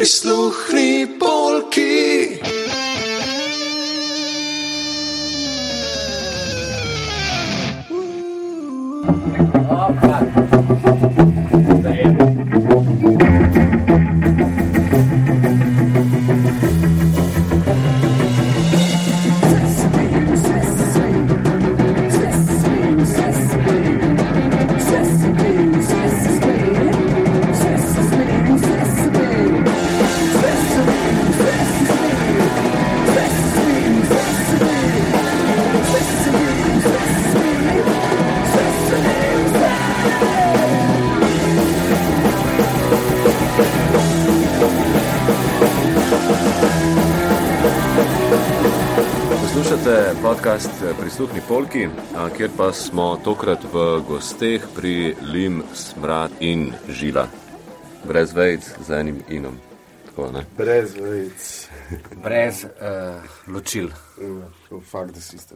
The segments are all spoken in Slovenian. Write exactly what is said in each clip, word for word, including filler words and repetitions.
Prisluhni polki. Podcast Prisluhni polki, kjer pa smo tokrat v gosteh pri Lim, Smrad in Žila. Brez vejic, z enim inom. Tako, ne? Brez vejic. Brez uh, ločil. Uh, fuck the system.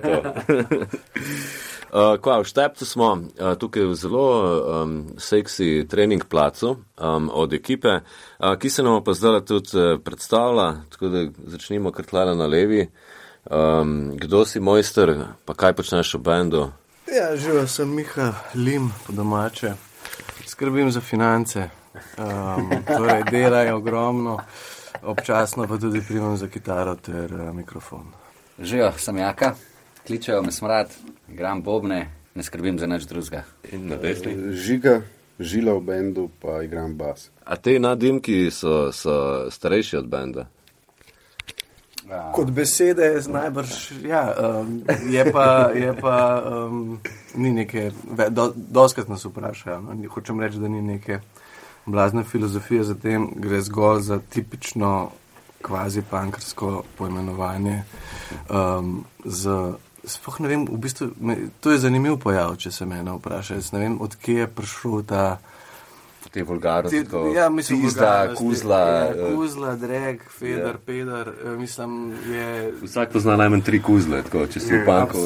uh, kva, v Štepcu smo uh, tukaj v zelo um, seksi trening placu um, od ekipe, uh, ki se nam pa zdaj tudi uh, predstavlja, tako da začnimo kar tlele na levi. Um, kdo si mojster, pa kaj počneš v bendu? Ja, živa sem Miha Lim, po domače. Skrbim za finance, um, torej delajo ogromno, občasno pa tudi primam za kitaro ter uh, mikrofon. Živa, sem Jaka, kličejo me Smrad, igram bobne, ne skrbim za nič drugega. In na desni? Žiga, Žila v bendu, pa igram bas. A te nadimki so, so starejši od benda? Kot besede je najbrž, ja, um, je pa, je pa um, ni neke, do, doskrat nas vprašajo, no? Hočem reči, da ni neke blazne filozofije za tem, gre zgolj za tipično kvazi punkersko poimenovanje. Um, z, spoh ne vem, v bistvu, me, to je zanimiv pojav, če se mene vpraša, jaz ne vem, od kje je prišel ta te vulgarnosti, te, ja, mislim, pizda, kuzla. Ja, kuzla, dreg, feder, ja. Peder, mislim, je... Vsak pozna najmanj tri kuzle, tako, če si v panku.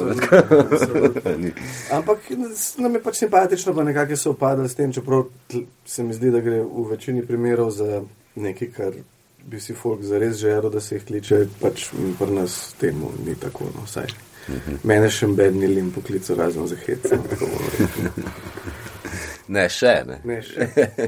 Ampak nam je pač simpatično, pa nekako se upada s tem, čeprav se mi zdi, da gre v večini primerov za nekaj, kar bi si folk zares želel, da se jih kliče, pač pri nas temu ni tako, no, vsaj. Uh-huh. Mene še bedni Lim poklical razen za hec, no, tako bomo rekli. Ne, še, ne. Ne, še.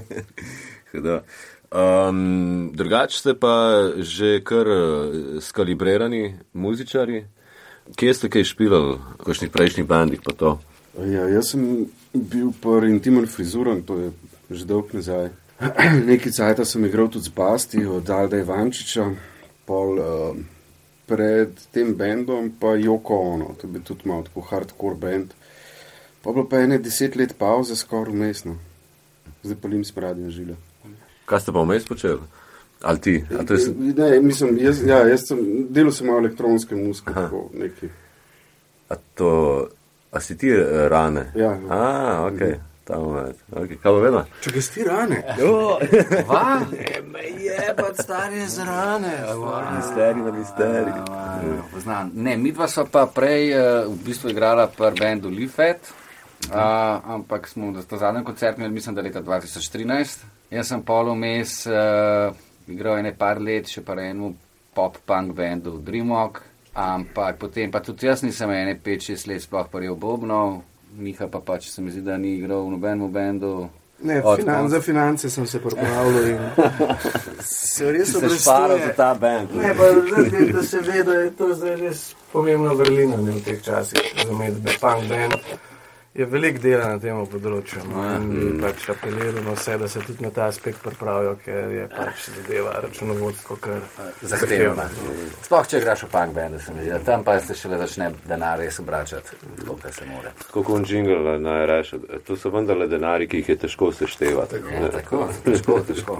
um, drugače ste pa že kar skalibrirani muzičari. Kje ste kaj špilali, v kakšnih prejšnjih bandih pa to? Ja, jaz sem bil par Intimen Frizuren, to je že dolg nazaj. Nekaj cajta sem igral tudi z Basti od Alda Ivančiča, pol uh, pred tem bandom pa Yoko Ono, to je bil tudi malo tako hardcore band. Pa bilo pa ene deset let pauze skoraj vmesno. Zdaj pa Lim, Smrad in Žila. Kaj ste pa vmes počeli? Ali ti? A to je... Ne, mislim, jaz, ja, jaz sem, delal sem malo elektronske muzike, tako neki. A to, a si ti Rane? Ja. A, okej, okay. Ta moment. Okay. Kaj bo vedno? Čakaj, si ti Rane? Va? Me je pa stari z Rane. Misteri na misteri. Poznam. Ne, mi dva so pa prej uh, v bistvu igrala per bandu Leafhead. Uh, ampak smo v zadnjem koncertu imeli, mislim, da leta dva tisoč trinajst. Jaz sem pol vmes uh, igral ene par let še pa enemu pop-punk bandu Dreamwalk, ampak potem pa tudi jaz nisem ene pet šest let sploh paril bobnov, Miha pa pač se mi zdi, da ni igral v nobenemu bandu. Ne, finan, za finance sem se pripravljal in se res obrestuje. Si se šparal za ta band. Ne, pa da, da se ve, da je to zdaj res pomembno vrlina v teh časih, razumeti, da punk band je veliko dela na tem področju, no, in mm. pač apeliramo vse, da se tudi na ta aspekt pripravijo, ker je pač zadeva računovodstvo kar zahtevna. Sploh, če igraš v punk bandu, se mi zdi, tam pa se šele začne denar res obračati, tako kar se more. Tako kot jingle naj reče, to so vendarle denari, ki jih je težko seštevati. Ja, tako, težko, težko.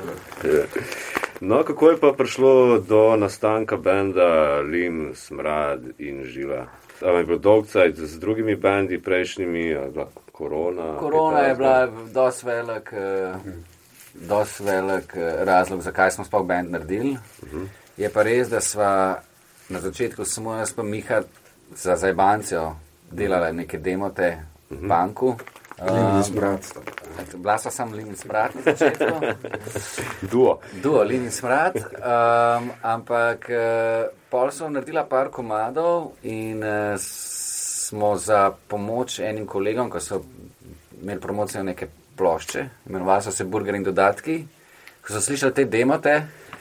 No, kako je pa prišlo do nastanka benda Lim, Smrad in Žila? Ali je bilo dolgcajt z drugimi bandi prejšnjimi, ali je bila korona? Korona je bila dosti velik, dosti velik razlog, zakaj smo sploh band naredili. Uh-huh. Je pa res, da sva na začetku samo jaz pa Miha za zajbancijo delala neke demote v uh-huh. banku. Lin in Smrad. Bila so sam Lin in Smrad na začetku. Duo. Duo, Lin in Smrad. Um, ampak uh, pol so naredila par komadov in uh, smo za pomoč enim kolegom, ko so imeli promocijo neke plošče, imenovali so se Burger in dodatki. Ko so slišali te demote,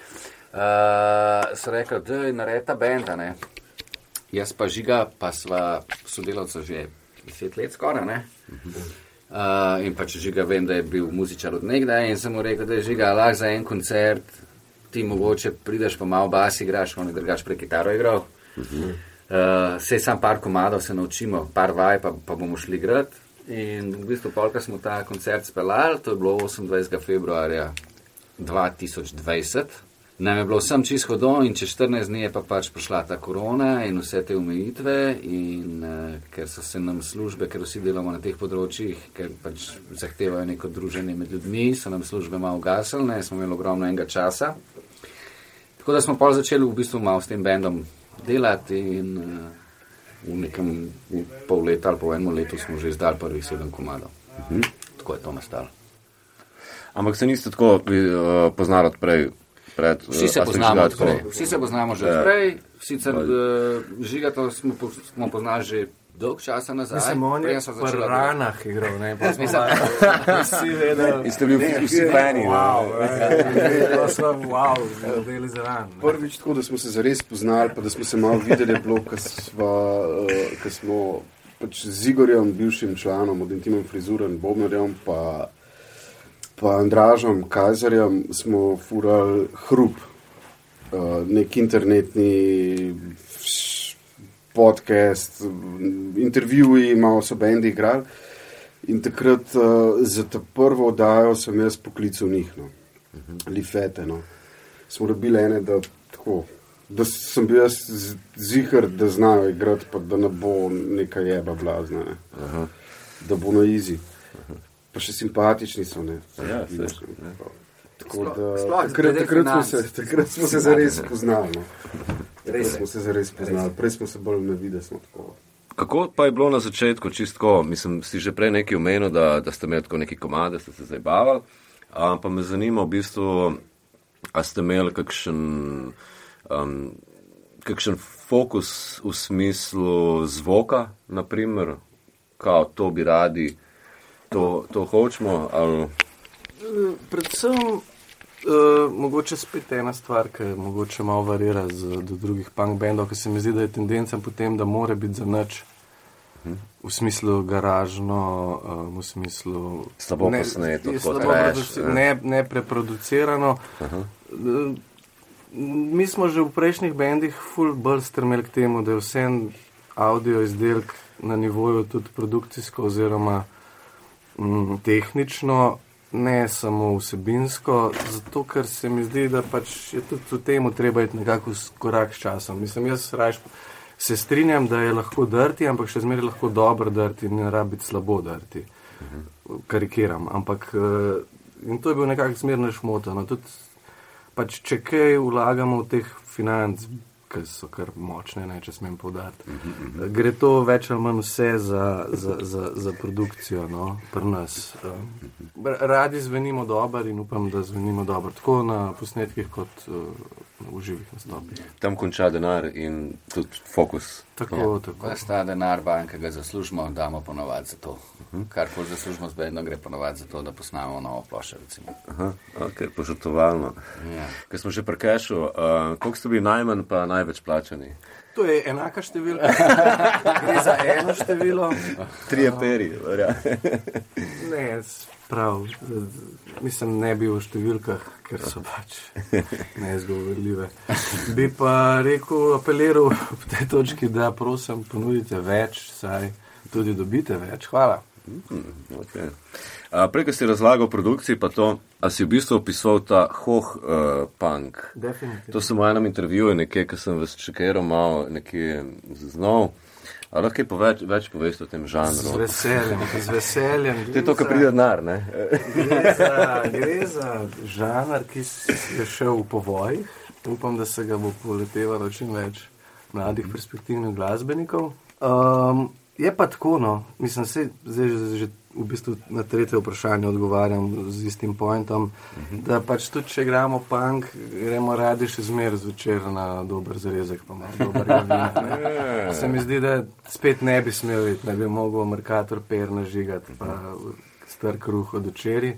uh, so rekli, da je nareta benda, ne. Jaz pa Žiga, pa sva sodelavca že deset let skoraj, ne. Uh, in pa če Žiga vem, da je bil muzičar od nekdaj in sem mu rekel, da je Žiga, lahko za en koncert ti mogoče prideš pa malo bas igraš, on je drugač pre kitaro igral. Uh, sej sam par komadov se naučimo, par vaj, pa, pa bomo šli igrati. In v bistvu polka smo ta koncert speljali, to je bilo osemindvajsetega februarja dva tisoč dvajset. Nam je bilo vsem čisto do in čez štirinajst dni je pa pač prišla ta korona in vse te omejitve in uh, ker so se nam službe, ker vsi delamo na teh področjih, ker pač zahtevajo neko druženje med ljudmi, so nam službe malo gasili, ne, smo imeli ogromno enega časa. Tako da smo pol začeli v bistvu malo s tem bendom delati in uh, v nekem v pol leta ali po enem letu smo že izdali prvih sedem komadov. Mhm. Tako je to nastalo. Ampak se niste tako uh, poznali odprej? Pred, vsi se poznamo odprej. Vsi se poznamo že odprej. Sicer uh, Žiga to smo, po, smo poznali že dolg časa nazaj. Mislim, on je v ranah igral, ne? Vsi vedeli. In ste bili vsi fani. Wow, to smo, wow, deli za ran. Prvič tako, da smo se zares poznali, pa da smo se malo videli, bilo, ko uh, smo pač z Igorjem, bivšim članom od Intimom Frizuren, Bobnarjem, pa pa Andražom Kajzerjem smo furali Hrup, uh, nek internetni podcast, intervjuji, malo so bendi igrali. In takrat uh, za ta prvo oddajo sem jaz poklical njih, no. uh-huh. Lifete, no. Smo dobili ene, da tako, da sem bil jaz ziher, da znajo igrati, pa da ne bo neka jeba blazna, ne. Uh-huh. Da bo na easy. Uh-huh. Pa še simpatični so, ne. Ja, seš, ne. Tako da, takrat, takrat smo se, takrat smo se zares poznali, no. Takrat smo se zares poznali, prej smo se bolj na vide, smo tako. Kako pa je bilo na začetku, čistko, mislim, si že prej nekaj omenil, da, da ste imeli tako neki komade, ste se zabavali, um, pa me zanima v bistvu, a ste imeli kakšen, um, kakšen fokus v smislu zvoka, naprimer, kao to bi radi, to, to hočemo, ali... Predvsem, uh, mogoče spet ena stvar, ki mogoče malo varira z, do drugih punk bandov, ki se mi zdi, da je tendenca potem, da mora biti za nič, hmm. v smislu garažno, uh, v smislu... Slabo posneto, kot trash. Ne, ne preproducirano. Uh-huh. Uh, mi smo že v prejšnjih bandih ful bolj strmeli k temu, da je vsem audio izdelk na nivoju tudi produkcijsko oziroma mm, tehnično, ne samo vsebinsko, zato ker se mi zdi, da pač je tudi v temu treba iti nekako korak s časom. Mislim, jaz raje se strinjam, da je lahko dirty, ampak še zmeraj lahko dobro dirty, ne rabi biti slabo dirty. Uh-huh. Karikiram, ampak in to je bil nekako zmerno šmota. No, tudi pač, če kaj vlagamo v teh financ, ki so kar močne, ne, če smem poudariti. Uh-huh. Gre to več ali manj vse za, za, za, za produkcijo, no, pri nas. Radi zvenimo dobro in upam, da zvenimo dobro, tako na posnetkih kot uh, v živih nastopih. Tam konča denar in tudi fokus. Tako, ja. tako. Pa sta denar bank, ki ga zaslužimo, damo ponovati za to. Uh-huh. Kar ko zaslužimo z bedno, gre ponovati za to, da posnamemo novo ploščo, recimo. Aha, ok, požrtovalno. Ja. Ker smo že pri kešu, uh, koliko ste bili najmanj pa največ plačani? To je enaka številka. Gre za eno število. Trije peri, verja. Ne, prav. Mislim, ne bi v številkah, ker so pač neizgovorljive. Bi pa rekel, apeliral v tej točki, da prosim, ponudite več, saj tudi dobite več. Hvala. Mm, okay. A, prej, ko si razlagal produkciji, pa to, a si v bistvu opisoval ta hoh uh, punk. Definitivno. To sem v enem intervjuju nekaj, ko sem vas čekiral malo nekaj zaznal. A lahko več, več poveste o tem žanru? Z veseljem, z veseljem. To je to, kar pride denar, ne? Gre za, gre za žanr, ki je šel v povojih. Upam, da se ga bo poletevalo čim več mladih perspektivnih glasbenikov. Um, je pa tako, no, mislim, se, zdaj že v bistvu na tretje vprašanje odgovarjam z istim pointom, uh-huh. da pač tudi, če igramo punk, gremo radi še zmer zvečer na dober zarezek, pa malo dobrega vina. Se mi zdi, da spet ne bi smel iti, ne bi mogel Mercator Per nažigati, pa star kruh od včeraj.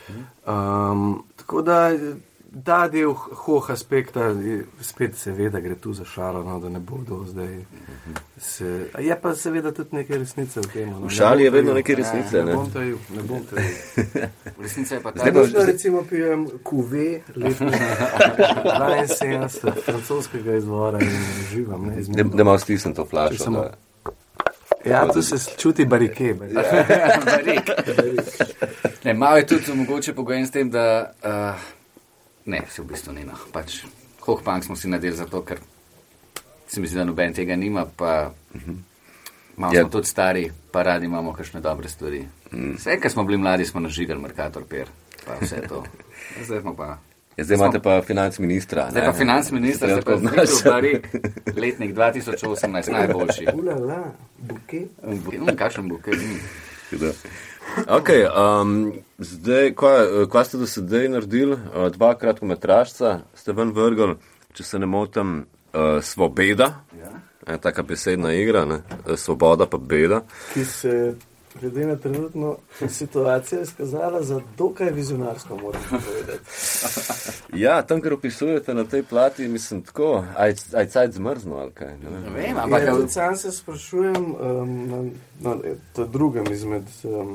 Um, tako da ta del hoh aspekta, spet seveda gre tu za šalo, no, da ne bodo zdaj se... Je pa seveda tudi nekaj resnice v tem. No. V šali je vedno nekaj resnice, ne? Ne bom to ju, ne bom to ju. Resnica je pa ta... Zdaj pa še recimo pijem kuve, letno dvainsedemdeset, francoskega izvora in živam, ne, izmerno. Da malo stisnem to flašo, Samo... da... Ja, tu se čuti barike. Barik. Ne, malo je tudi mogoče pogojen s tem, da... Uh, Ne, se v bistvu ni, no. Pač hoh punk smo si nadeli zato, ker se mi zdi, da noben tega nima, pa uh-huh. malo ja. smo tudi stari, pa radi imamo kakšne dobre stvari. Mm. Vse, ker smo bili mladi, smo nažigali Mercator Per, pa vse to. Zdaj smo pa... Ja, zdaj imate pa financ ministra. Zdaj pa financ ministra, zdaj pa zničil Barik, letnik dva tisoč osemnajst, najboljši. Ulala, buke. Mm, kakšen buke? Mm. Ok, um, zdaj, kaj, kaj ste do sedaj naredili? Uh, dva kratkometražca ste ven vrgli, če se ne motim, uh, Svobeda, ja. e, taka besedna igra, ne? Svoboda pa beda. Ki se, glede na trenutno situacijo, izkazala za dokaj vizionarsko, moram povedati. Ja, tam, kar opisujete na tej plati, mislim tako, aj, aj cajt zmrzno, ali kaj? Ne, ne vem, ampak... Ja, sam se sprašujem, um, na, na to drugem izmed... Um,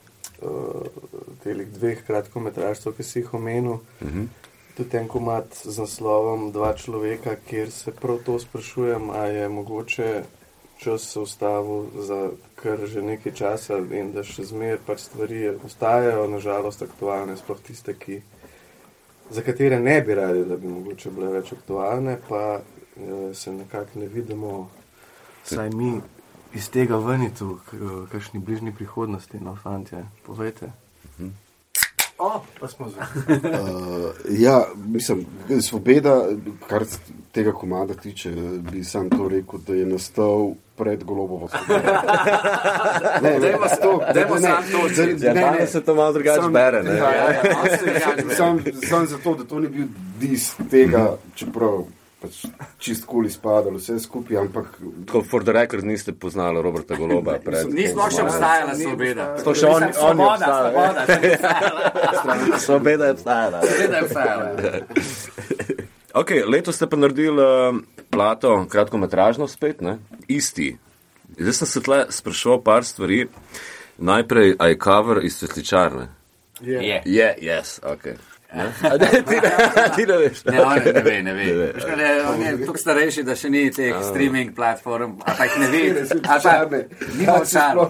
telih dveh kratkometražcev, ki si jih omenil, uh-huh. tudi en komad z naslovom Dva človeka, kjer se prav to sprašujem, a je mogoče čas se ustavil za kar že nekaj časa in da še zmer pač stvari ostajajo, nažalost aktualne, sploh tiste, ki, za katere ne bi radi, da bi mogoče bile več aktualne, pa eh, se nekako ne vidimo, saj mi iz tega venitu, v kakšni bližnji prihodnosti, no, fantje, povejte. Uh-huh. O, pa smo zdaj. uh, ja, mislim, Svobeda, kar tega komada tiče, bi sam to rekel, da je nastal pred Golobovo Svobodo. Ne, dajmo s to, dajmo sam to. Danes se to malo drugače bere, ne? Ja, ja, ja. Sam, sam zato, da to ni bil dis tega, čeprav pač čist kul izpadalo vse skupaj, ampak... Tako for the record niste poznali Roberta Goloba pred... Nismo še obstajala Svobeda. To še on, on je obstajala. Svobeda je obstajala. Svobeda je obstajala. Ok, letos ste pa naredili uh, plato kratkometražno spet, ne? Isti. Zdaj sem se tle sprašoval par stvari. Najprej, a je cover iz Svetličarne? Je. Yeah. Je, yeah, yes, ok. Ne? Ti, ne, ti ne veš. Ne, on ne ve, ne ve. Ne ve. Ne, on je tukaj starejši, da še ni teh streaming platform, a pa jih ne ve. A pa nima očarno.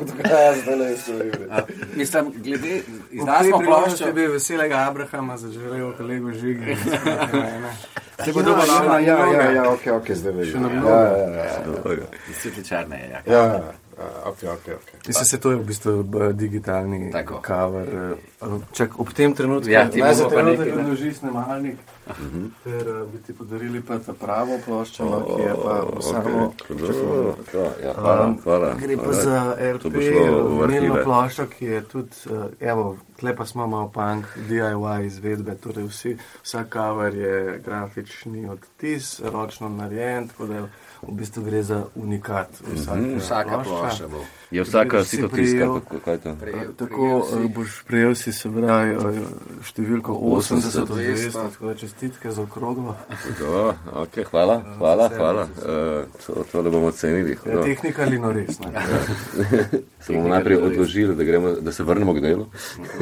Mislim, glede, izdasmo ploščo. Če bi veselega Abrahama zaželel kolegu Žigi. Se bo dobro, ja, ja, ja, ja, ok, ok, zdaj veš. Ja, ja, ja. Svetličarne je, ja. Ja, ok, ok, ok. Mislim, se to je v bistvu digitalni Tako. cover. Čak, ob tem trenutku, Ja, ti naj za bomo pa trenutek nekaj, ne? odloži snemalnik, ter uh, bi ti podarili pa ta pravo ploščo, no, ki je pa samo... Ja, hvala, hvala. Gre pa za R To bo P, šlo v vinilno arhive. ploščo, ki je tudi, uh, evo, tle pa smo malo punk, D I Y izvedbe, torej vsi, vsak cover je grafični odtis, ročno narejen, tako da v bistvu gre za unikat. Vsaka, Mhm. Vsaka plošča bo. Je vsaka Si sitotiska, prijel- kako kaj je to? Prejel- Tako prejel uh, si- boš prejel si se pravi uh, številko osemdeset od dvesto. dvesto, tako da čestitke za okroglo. O, ok, hvala, hvala, hvala. Uh, to, tole bomo cenili. Ja, tehnika ali no res, ne? Se bomo najprej odložili, da, gremo, da se vrnemo k delu.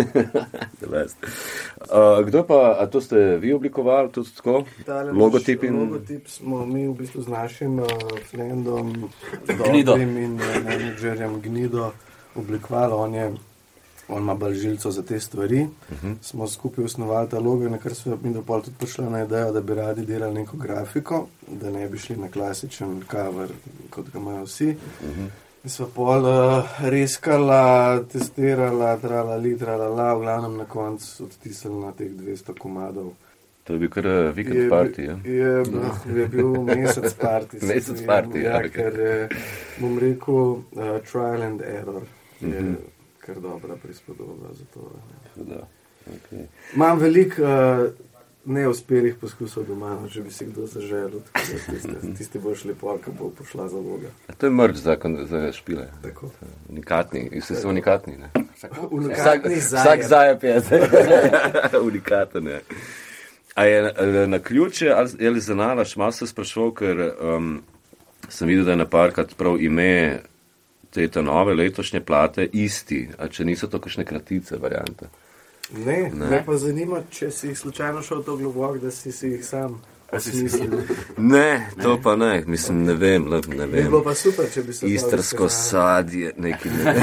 uh, kdo pa, a to ste vi oblikovali, tudi tako? Tale Logotip in... Logotip smo mi v bistvu z našim uh, frendom Gnido. Dobrim in uh, menedžerjem Gnido oblikovali. On je, on ima bolj žilco za te stvari. Uh-huh. Smo skupaj osnovali ta logo, na kar smo mi dopol tudi prišli na idejo, da bi radi delali neko grafiko, da ne bi šli na klasičen cover, kot ga imajo vsi. Uh-huh. In smo pol uh, reskala, testirala, trala, litrala, la, v glavnem na koncu odtisali na teh dvesto komadov. To je bil kar uh, vikend party, ja? Je, je, je bil mesec party. Mesec se party, ja, ja, ok. ker je, bom rekel, uh, trial and error je Mhm. kar dobra prispodoba za to. Da, okay. Imam veliko uh, neuspelih poskusov doma, no, če bi si kdo zaželil, tiste, tiste bo šli pol, ko bo pošla za Boga. A to je mrč za, za špile. Tako. Unikatni, vse so unikatni, ne? Unikatni Vsak zajep je. Unikaten je. A je na ključe ali zanalaš, malo se sprašval, ker um, sem videl, da je na parkrat prav ime te nove letošnje plate isti, a če niso to kakšne kratice variante. Ne, ne, me pa zanima, če si jih slučajno šel to globok, da si si jih sam osmislil. Ne, to pa ne, mislim, ne vem, ne vem. Bi bilo pa super, če bi se... Istrsko sadje, neki ne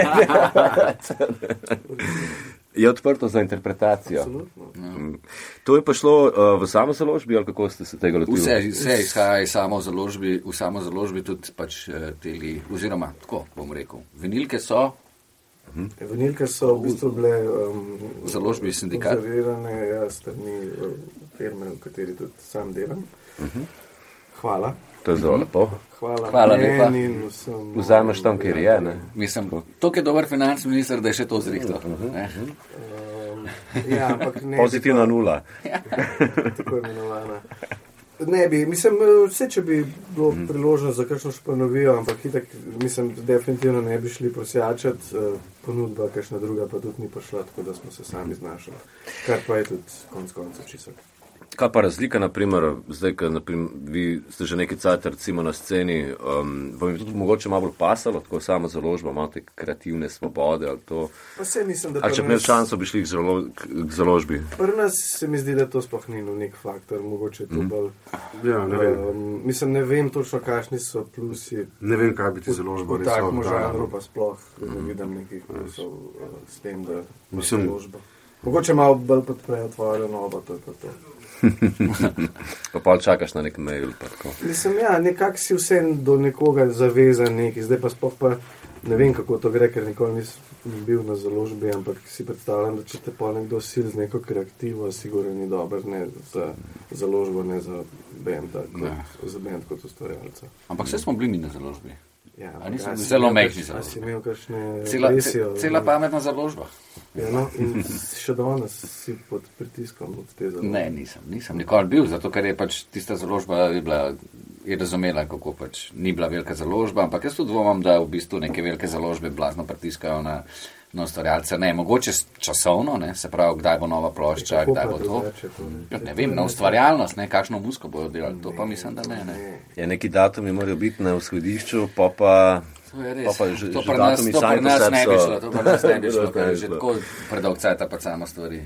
vem. Je odprto za interpretacijo. Absolutno. To je pa šlo uh, v samo založbi, ali kako ste se tega lotili? Vse, vse izhaja iz samo založbi, v samo založbi tudi pač teli, oziroma tako bom rekel, vinilke so. Hmm. Vinilke so v bistvu bile um, založbi sindikat. Zavirane, ja, strani uh, firme, v kateri tudi sam delam. Uh-huh. Hvala. To je zelo lepo. Hvala, Hvala lepa. Vzameš tam, kjer je, ne? Mislim, to je dober finančni minister, da je še to zrihtal. Uh-huh. Um, ja, ampak ne. Pozitivna pa, nula. Tako imenovana. Ne bi, mislim, vse, če bi bilo mm. priložnost za kakšno španovijo, ampak hitak, mislim, definitivno ne bi šli prosjačati, ponudba kakšna druga pa tudi ni prišla, tako da smo se sami znašli. Kar pa je tudi konc konca čisto. Kaj pa razlika, naprimer, zdaj, ko naprimer, vi ste že neki cajt recimo na sceni, um, vam je tudi mogoče malo bolj pasalo, tako samo založba, malo te kreativne svobode ali to? Pa se mislim, da... Ali če bi imeli šanso, bi šli k, zalo, k založbi? Pri nas se mi zdi, da to sploh ni nek faktor, mogoče to mm. bolj... Ja, ne vem. Um, mislim, ne vem točno, kakšni so plusi. Ne vem, kaj bi ti založba res oddala. V takem žanru pa sploh mm. ne vidim nekih plusov uh, s tem, da mislim, založba. Mogoče malo bolj podprejo tvojo novo, to je pa to. Pa pa čakaš na nek mail. Mislim, ja, nekako si vse do nekoga zavezan neki, zdaj pa sploh pa ne vem, kako to gre, ker nikoli nisem bil na založbi, ampak si predstavljam, da če te pa nekdo sil z neko kreativo, sigurno ni dober, ne za založbo, ne za band, kot, za band kot ustvarjalca. Ampak vse smo bili mi na založbi. Ja, a zelo mehni založbi. A si imel kakšne cela, resijo? Cela pametna založba. Ja, no, in še danes si pod pritiskom od te založbe. Ne, nisem, nisem nikoli bil, zato ker je pač tista založba je bila, je razumela, kako pač ni bila velika založba, ampak jaz tudi dvomam, da v bistvu neke velike založbe blazno pritiskajo na, na ustvarjalce. Ne, mogoče časovno, ne, se pravi, kdaj bo nova plošča, kdaj bo to. to ne, ne vem, na ustvarjalnost, ne, kakšno muziko bojo delali, to pa mislim, da ne. ne. Ja, neki datumi morajo biti na vzhodišču, pa pa... To je res, že, to pri nas, nas ne bi šlo, to pri nas ne bi šlo, ker je že tako predolg cajta pa samo stvari.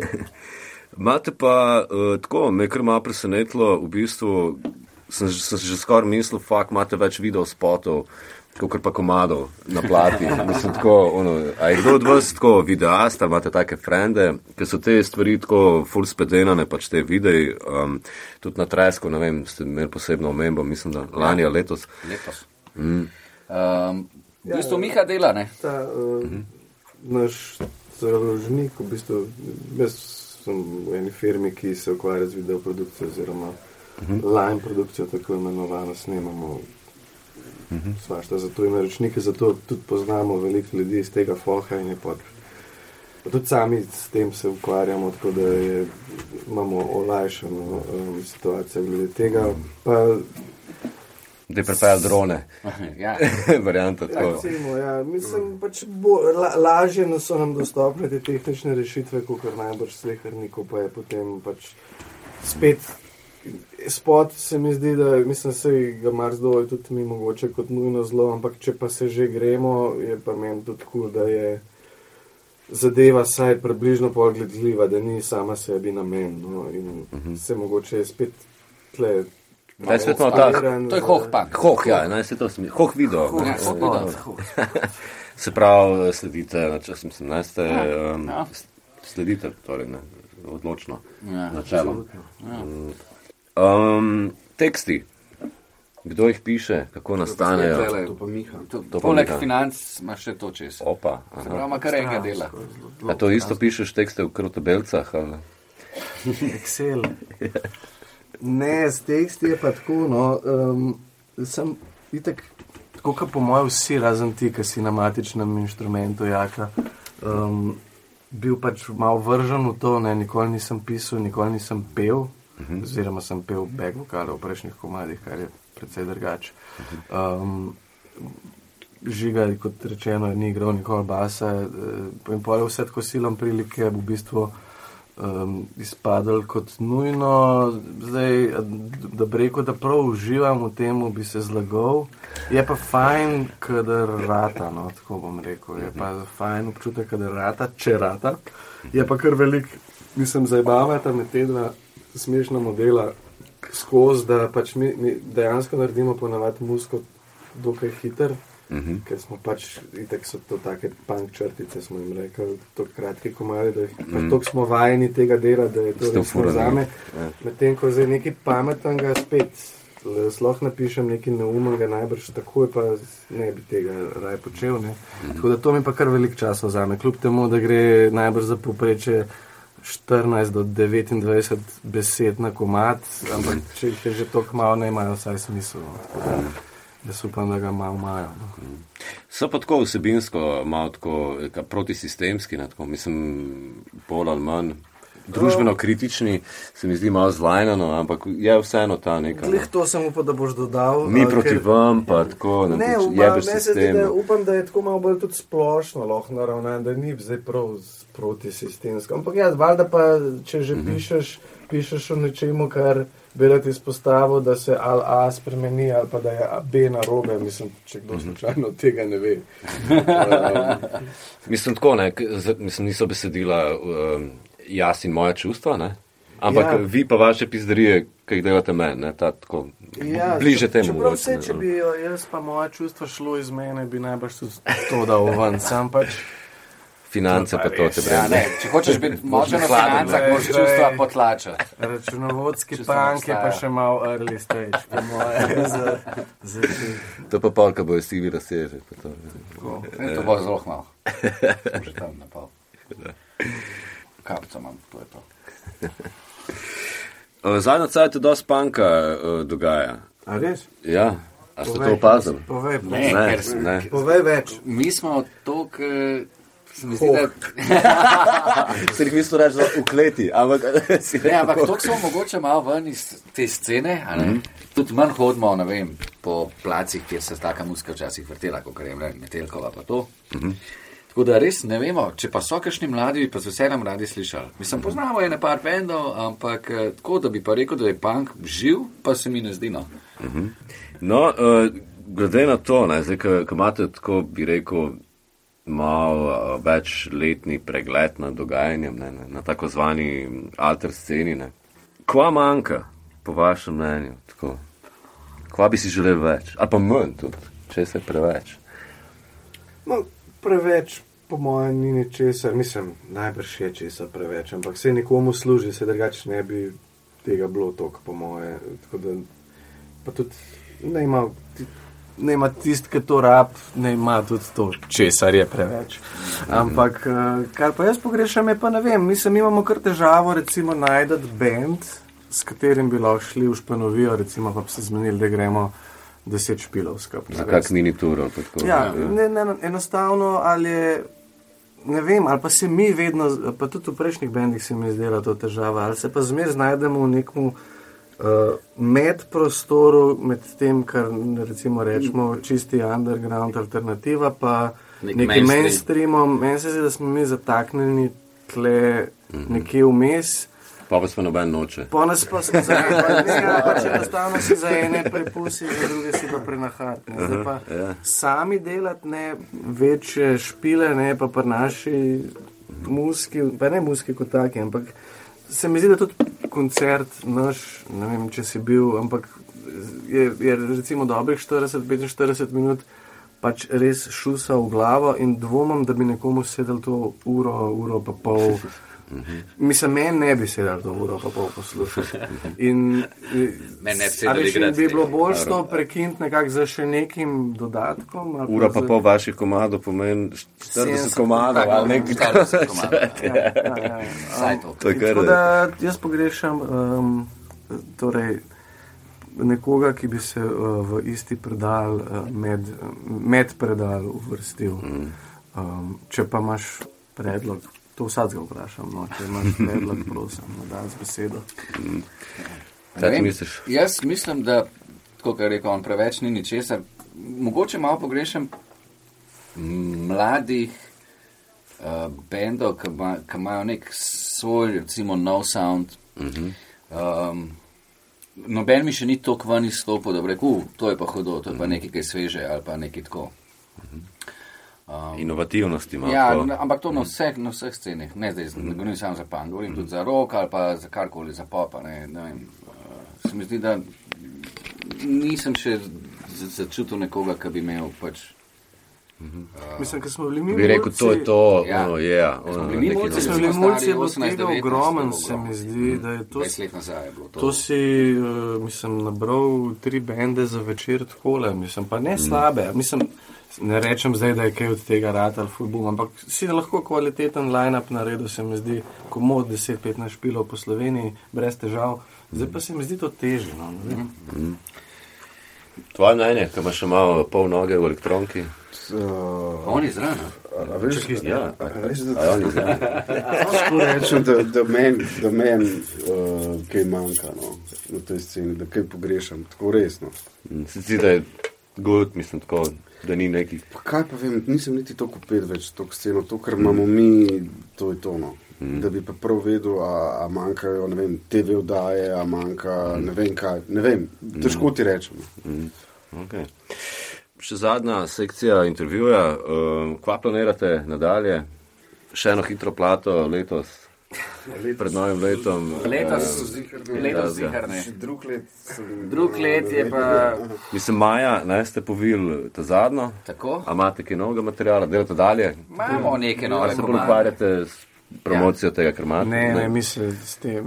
Imate pa, uh, tako, me kar malo presenetilo, v bistvu, sem, sem že skoraj mislil, fakt, imate več videospotov, kakor pa komadov na plati. Mislim, tako, ono, a je kdo od vas tako videast, ali imate take frende, ker so te stvari tako full spedenane, pač te videi, um, tudi na Tresku, ne vem, ste imeli posebno omembo, mislim, da lani ali letos. Letos. Mm. Um, v bistvu ja, Miha dela, ne? Ta, uh, uh-huh. Naš založnik, v bistvu, jaz sem v eni firmi, ki se ukvarja z videoprodukcijo oziroma uh-huh. line produkcijo, tako imenovano, snemamo uh-huh. svašta za to in naročnike, zato tudi poznamo veliko ljudi iz tega foha in je pod... Pa tudi sami s tem se ukvarjamo, tako da je, imamo olajšano um, situacijo glede tega, pa da je pripeljal drone. Ja. Varianta tako. Recimo, ja. Mislim, pač bo, la, lažje so nam dostopne te tehnične rešitve, kakor najbolj sleherniku, pa je potem pač spet spot se mi zdi, da mislim, se ga marsikdo je tudi mi mogoče kot nujno zlo, ampak če pa se že gremo, je pa meni tudi cool, da je zadeva saj približno pogledljiva, da ni sama sebi namen, no, in uh-huh. se mogoče je spet tle Taj svet malo tak. To je hoh pak. Hoh, ja, naj se to smi. Hoh video. Hoh, ja, hoh video. Se pravi, sledite, čas mislim, naj ste, ja, um, ja. sledite, torej, ne, odločno, ja, načelo. Ja. Um, teksti. Kdo jih piše, kako nastanejo? To pa Miha. To, to poleg Miha. Financ ima še to čez. Opa. Se pravi, ima kar enega dela. A to isto pišeš tekste v krotobelcah, ali? Excel. Ne, z teksti je pa tako, no, um, sem itak tako kot po mojem vsi, razen ti, ki si na matičnem inštrumentu, jaka, um, bil pač malo vržen v to, ne, nikoli nisem pisal, nikoli nisem pel, uh-huh. oziroma sem pel back vokale v prejšnjih komadih, kar je precej drugače. Um, Žiga, kot rečeno, ni igral nikoli basa, in pol je vse tako silom prilike v bistvu um, izpadel kot nujno. Zdaj, da bi rekel, da prav uživam v temu, bi se zlagal. Je pa fajn, kadar rata, no, tako bom rekel. Je pa fajn občutek, kadar rata, če rata. Je pa kar velik, mislim, zajbavata med te dva smešna modela skozi, da pač mi, mi dejansko naredimo ponavadi muziko dokaj hiter. Uh-huh. Ker smo pač, itak so to take punk črtice, smo jim rekli, to kratki komadi, da jih, uh-huh. pa tok smo vajeni tega dela, da je to resno zame. Ja. Medtem, ko zdaj nekaj pametnega spet, sloh napišem nekaj neumenega, najbrž takoj pa ne bi tega raje počel, ne. Uh-huh. Tako da to mi pa kar velik čas vzame, kljub temu, da gre najbrž za povprečje štirinajst do devetindvajset besed na komad, ampak če jih je že toliko malo, ne imajo vsaj smisel. Uh-huh. Jaz upam, da ga malo imajo. No. So pa tako vsebinsko, malo tako protisistemski, ne, tako, mislim, bolj ali manj družbeno kritični, se mi zdi malo zlajnano, ampak je vseeno ta neka. Glih to sem upal, da boš dodal. Mi proti ker... vam, pa tako, ne, ne upam, jebeš sistem. Ne, upam, da je tako malo bolj tudi splošno lahko naravnan, da ni zdaj prav protisistemsko. Ampak ja, valjda pa, če že mm-hmm. pišeš, pišeš o nečemu, kar bi rad izpostavil, da se ali A spremeni, ali pa da je B narobe, mislim, če kdo slučajno tega ne ve. um, mislim tako, ne, mislim, niso besedila um, jaz in moja čustva, ne, ampak ja. Vi pa vaše pizderije, kaj jih delate meni, ne, ta tako, ja, bliže temu. Čeprav vse, če bi jaz pa moja čustva šlo iz mene, bi najbrž to dal ven, sam pač finance pa to te brende. Ja, ne, če hočeš biti možno na financah, moraš čustva potlačati. Računovodski punk je pa še malo early stage, po moje. Za, za to pa polka bojo sivi razseže. To, e, to bo zelo malo. Že tam na pol. Kapco imam, to je to. Zadnjo cajt je dosti punka uh, dogaja. A res? Ja. A ste to opazili? Povej, ne, ne, ker, ne. Povej več. Mi smo tok... Uh, Se mi zdi, da... Se jih mislil reči, da ukleti, ampak... Ne, ampak to smo mogoče malo ven iz te scene, a ne? Mm-hmm. Tudi manj hodimo, ne vem, po placih, kjer se taka muzika včasih vrtela, kot je Metelkova pa to. Mm-hmm. Tako da res ne vemo, če pa so kakšni mladi, pa z veseljem radi slišali. Mislim, poznamo je ne par bendov, ampak tako, da bi pa rekel, da je punk živ, pa se mi ne zdi, no. Mm-hmm. No, uh, glede na to, ne, zdaj, ko imate tako, bi rekel, malo uh, večletni pregled nad dogajanjem, ne, ne, na tako zvani alter sceni. Ne. Kva manjka, po vašem mnenju? Tako? Kva bi si želel več? Ali pa manj tudi, če se preveč? No, preveč, po mojem, ni ničesar. Mislim, najbrž je česar preveč, ampak se nekomu služi, se drugače ne bi tega bilo toliko, po moje. Tako da, pa tudi ne ima... Ne ima tist, ki to rab, ne ima tudi to, česar je preveč. Ampak, kar pa jaz pogrešam, je pa ne vem, mislim, imamo kar težavo, recimo, najdati band, s katerim bi lahko šli v Španovijo, recimo, pa bi se zmenili, da gremo deset špilov skupaj. Za kak mini turo, tako. Ja, ne, ne, enostavno, ali je, ne vem, ali pa se mi vedno, pa tudi v prejšnjih bandih se mi zdela to težava, ali se pa zmer znajdemo v nekom Uh, med prostoru, med tem, kar recimo rečemo čisti underground alternativa, pa Nek nekim mainstream. mainstreamom. Meni se zdi, da smo mi zataknjeni tle mm-hmm. nekje vmes. Pa pa smo noben noče. Pa nas pa smo za ene, pač enostavno si za ene prepusi, za druge si pa prenahati. Zdaj pa uh-huh, yeah. sami delati ne večje špile, ne pa pa naši muski, pa ne muski kot taki, ampak se mi zdi, da tudi koncert naš, ne vem, če si bil, ampak je, je recimo dobrih štirideset do petinštirideset minut pač res šusa v glavo in dvomam, da bi nekomu sedel to uro, uro pa pol. Mislim, meni ne bi sedel to uro pa pol poslušati. In ali bi bilo bolj to prekinti nekako za še nekim dodatkom? Ura pa pol vaših komadov pomeni štirideset komadov ali nekaj. štirideset komadov. Ja, ja, ja, ja. To je kar... Tako da jaz pogrešam, um, torej, nekoga, ki bi se uh, v isti predal, uh, med, med predal uvrstil. Mm. Um, če pa imaš predlog, to vsak ga vprašam, no, če imaš predlog, prosim, da z besedo. Mm. Kaj ti misliš? Jaz mislim, da, tako kot je rekel, on preveč ni ničesar. Mogoče malo pogrešam mladih uh, bendov, ki imajo nek svoj, recimo, nov sound. Mm-hmm. Um, noben mi še ni toliko ven izstopil, da bi rekel, uh, to je pa hudo, to je pa nekaj, kaj sveže ali pa nekaj tako. Um, Inovativnost ima. Ja, to. Ampak to na vseh, na vseh scenih, ne zdaj, ne govorim samo za punk, govorim tudi za rock ali pa za karkoli, za pop, ne, ne vem. Uh, se mi zdi, da nisem še začutil nekoga, ki bi imel pač. Uh, Mislim, ker smo bili mi bi rekel, to je to, ja. ono, yeah, ono, smo bili mi mulci, smo bili mulci, je bilo tega ogromen, se mi zdi, da je to, dvajset let nazaj je bilo to. To si, uh, mislim, nabral tri bende za večer takole, mislim, pa ne slabe, mislim, ne rečem zdaj, da je kaj od tega ratal futbol, ampak si lahko kvaliteten line-up naredil, se mi zdi, komod deset petnajst špilov po Sloveniji, brez težav, zdaj pa se mi zdi to težje, no, ne vem. Mm. Tvoje mnenje, ko imaš še malo pol noge v elektronki? Uh, on je zran, a veš, ja, a veš, da on je zran. Lahko rečem, da, da meni men, uh, kaj manjka, no, na tej sceni, da kaj pogrešam, tako resno. Se ti, da je good, mislim, tako, da ni nekih... Pa kaj pa vem, nisem niti toliko pet več, toliko sceno, to, kar imamo mi, to je to, no. Mm. Da bi pa prav vedel, a, a manjkajo, ne vem, te ve vdaje, a manjka, mm. ne vem kaj, ne vem, težko ti rečem. Mm. Okay. Še zadnja sekcija intervjuja. Uh, kva planirate nadalje? Še eno hitro plato letos? letos pred novim letom? Letos, uh, letos zihar ne. Drug let, Drug let je pa... Mislim, maja, ne, ste povili ta zadnjo. Tako. A imate kaj novega materijala? Delate dalje? Imamo nekaj novega. A se bolj ukvarjate s promocijo ja. tega, kar imate? Ne, ne, mislim, s tem...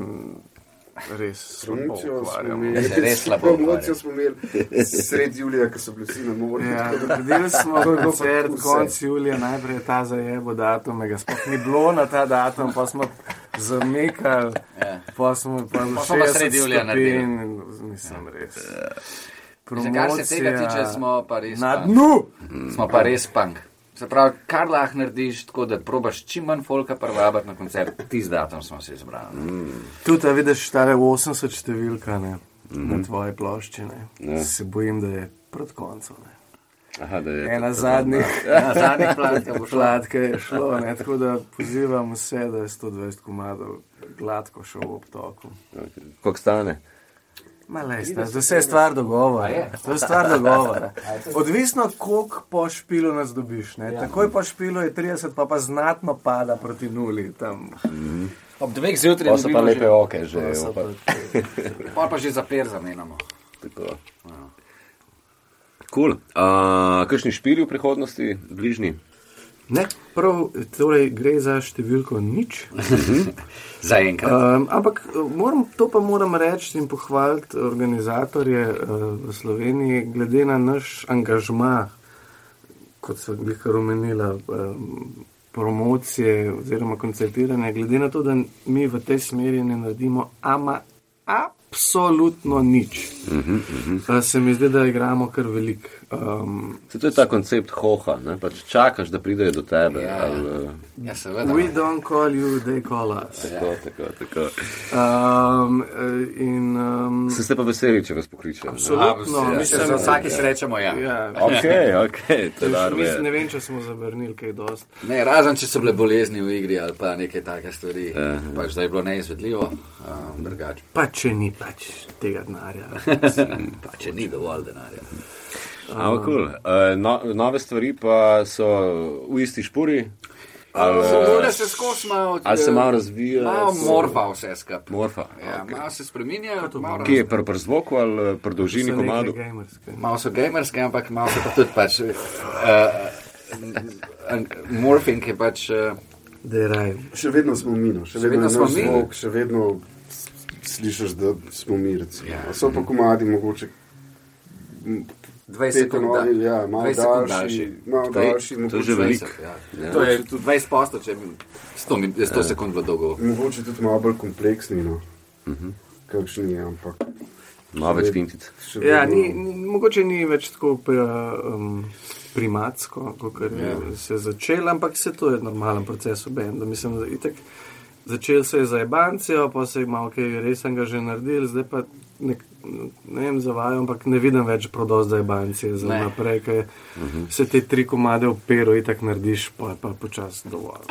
Res slabo ukvarjamo. Promocijo smo imeli sred julija, ko so bili vsi na morju. Ja, naredili smo koncert konc julija, najprej ta zajebo datum, ga sploh ni bilo na ta datum, pa smo zamekali, ja. pa smo pa šestdeset stopinj, mislim res. Promocija, kar se tega tiče, smo pa res na dnu. Smo pa res punk. Se pravi, kar lahko narediš, tako da probaš čim manj folka privabiti na koncert, tisti datum smo se izbrali. Mm. Tudi, vidiš, tale osemdeset številka, ne, mm. na tvoje plošči, ne. Ja. Se bojim, da je pred koncem, ne. Aha, da je. Ena zadnjih, ena zadnjih platka bo platka je šlo, ne, tako da pozivam vse, da je sto dvajset komadov gladko šel v obtoku. Okay. Koliko stane? Ma lej, to je stvar dogovora. To je stvar dogovora. Odvisno, koliko po špilu nas dobiš. Ne? Takoj po špilu je trideset, pa pa znatno pada proti nuli. Tam. Mm. Ob dveh zjutraj pa so pa lepe oke že. Pa pa že za per zamenjamo. Tako. Cool. Uh, kakšni špili v prihodnosti, bližnji? Ne, prav, torej gre za številko nič. Za enkrat. Um, ampak moram, to pa moram reči in pohvaliti organizatorje uh, v Sloveniji, glede na naš angažma, kot so glihkar omenila, um, promocije oziroma koncertiranje, glede na to, da mi v tej smeri ne naredimo ama absolutno nič. Uh-huh, uh-huh. Se mi zdi, da igramo kar veliko. Um, Se to je ta koncept hoha, ne? Pač čakaš, da pridejo do tebe. Ja, ali, ja, seveda. We don't call you, they call us. Tako, ja. tako, tako. Um, in, um, Se ste pa veseli, če vas pokličem? Absolutno. Ja, mislim, da vsaki srečamo, ja. ja. Ok, ok. Mislim, ne vem, če smo zavrnili kaj dost. Ne, razen, če so bile bolezni v igri ali pa neke take stvari. Uh, pač, da je bilo neizvedljivo, um, drugače. Pa če ni pač tega denarja. Pa če ni dovolj denarja. Ampak, cool. uh, no, nove stvari pa so v isti špuri. Ali, uh, se, malo, ali se malo razvija? Malo morfa vse skupaj. Morfa. Ja, okay. Malo se spreminja. Kje je pri pr zvoku ali pri dolžini komadu? Malo so gamerske, ampak malo se pa tudi pač. Uh, morfing je pač. Uh, še vedno smo mi, še, še vedno, vedno smo mi. Zvok, še vedno slišiš, da smo mi. Ja. So pa komadi mogoče. dvajset sekund, ja, malo daljši, malo daljši, to je že veliko. Ja. Ja. To je tudi dvajset posto, če bi sto, sto sekund bilo dolgo. Mogoče tudi malo bolj kompleksni, no. Uh-huh. Kakšni je, ampak Malo več pintic. Ja, ni, ni, mogoče ni več tako pri, um, primatsko, kot je ja. se začelo, ampak se to je normalen proces v bendu. Mislim, da itak začel se je za jebancijo, pa se je malo kaj resnega že naredil, zdaj pa nek, ne vem, zavajam, ampak ne vidim več prodost za jebancije za naprej, ker uh-huh. se te tri komade v peru itak narediš, pa je pa počas dovolj.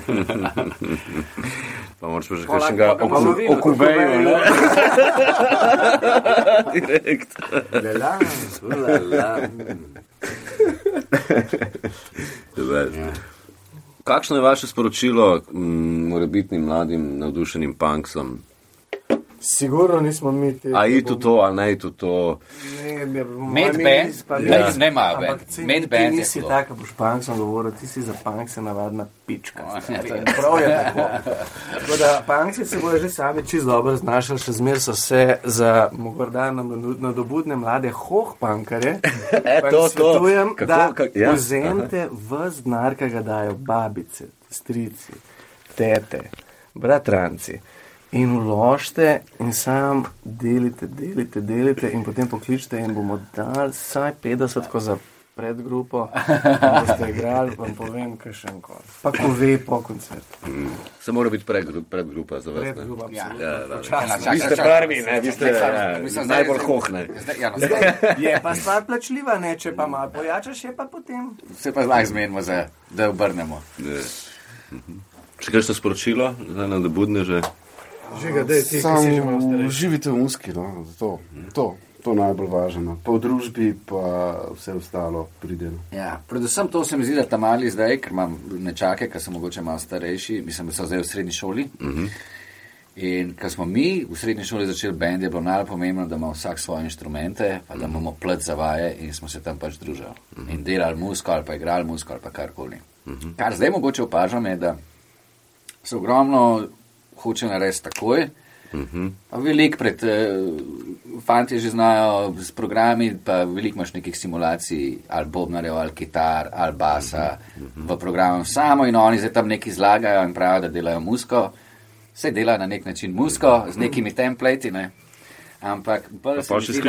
Pa moraš pa že kakšnega okuveju, ne? Direkt. Lala, lala. Ja. Kakšno je vaše sporočilo m, morebitnim mladim navdušenim punksom? Sigurno nismo mi te... A i tu to, a ne i tu to... Med band, ja. ne ima band. Med band je ti nisi tako, boš punksom govoril, ti si za punkse navadna pička. Prav je tako. Tako da punkse se bojo že sami čist dobro znašali, še zmer so se za morda nadobudne mlade hohpankare. E, to, svetujem, to. Da Kako, ja. vzemte vz denar, ki ga dajo babice, strici, tete, bratranci. In vložite in sam delite, delite, delite in potem pokličite in bomo dali vsaj petdesetko za predgrupo, da boste igrali, vam povem, kaj še enkoli. Pa ko ve po koncertu. Mm. Se mora biti predgrupa, predgrupa za vas. Predgrupa, ja. absolutno. Ja, vi ste prvi, ne, vi ste ja, najbolj hohne. Je pa stvar plačljiva, ne, če pa malo pojačaš, je pa potem. Se pa lahko zmenimo, za, da obrnemo. Ja. Še kaj ste sporočilo, za nadobudne že? Žiga, dej, ti, Sam ki si že malo starejši. Živite v muski, no, to, to, to najbolj važno. Pa v družbi, pa vse ostalo pride. Ja, predvsem to se mi zdi, da tam mali zdaj, ker imam nečake, ker so mogoče malo starejši, mislim, da so zdaj v srednji šoli. Uh-huh. In ker smo mi v srednji šoli začeli band, je bilo najbolj pomembno, da ima vsak svoje inštrumente, pa da imamo plec za vaje in smo se tam pač družili. Uh-huh. In delali muziko ali pa igrali muziko ali pa karkoli. Uh-huh. Kar zdaj mogoče opažam je, da se ogromno hoče narediti takoj. Uh-huh. Veliko pred uh, fanti že znajo s programi, pa veliko imaš nekih simulacij ali bobnarjev, ali kitar, ali basa uh-huh. v programu samo in oni zdaj tam nekaj zlagajo in pravijo, da delajo muziko. Vse dela na nek način muziko z nekimi templati, ne? Ampak bolj se, se,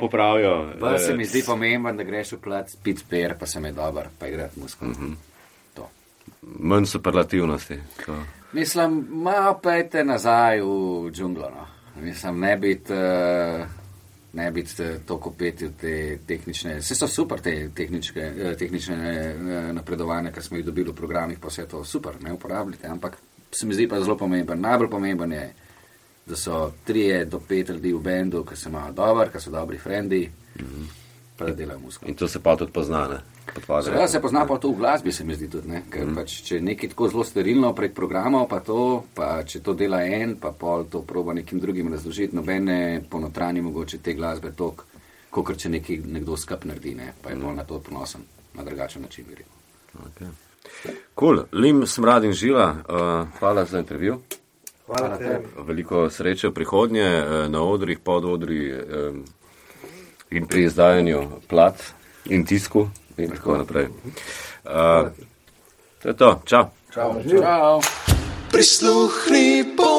bolj se mi zdi pomemben, da greš v plac, pit per, pa sem je dober, pa igrati muziko. Uh-huh. To. Manj superlativnosti. To. Mislim, malo pejte nazaj v džunglo, no. Mislim, ne biti uh, ne biti toliko peti v te tehnične, vse so super te tehnične, tehnične napredovanja, kar smo jih dobili v programih, pa vse to super, ne uporabljate, ampak se mi zdi pa zelo pomemben. Najbolj pomemben je, da so trije do pet ljudi v bendu, ki se imajo dober, ki so dobri frendi, mm-hmm. pa da delajo muziko. In to se pa tudi pozna, ne? Seveda se pozna pa to v glasbi, se mi zdi tudi, ne? Ker mm. pač, če je nekaj tako zelo sterilno prek programov, pa to, pa če to dela en, pa pol to proba nekim drugim razložiti, nobene ponotranji mogoče te glasbe tok, kakor če nekaj nekdo skup naredi, ne? Pa je mm. bolj na to ponosen, na drugačen način, bi rekel. Okay. Cool. Lim, Smrad in Žila, uh, hvala za intervju. Hvala, hvala tebi. Veliko sreče v prihodnje, uh, na odrih, pod odri um, in pri izdajanju plat in tisku. In tako naprej. Uh, to je to. Čau. Čau. Čau. Prisluhni po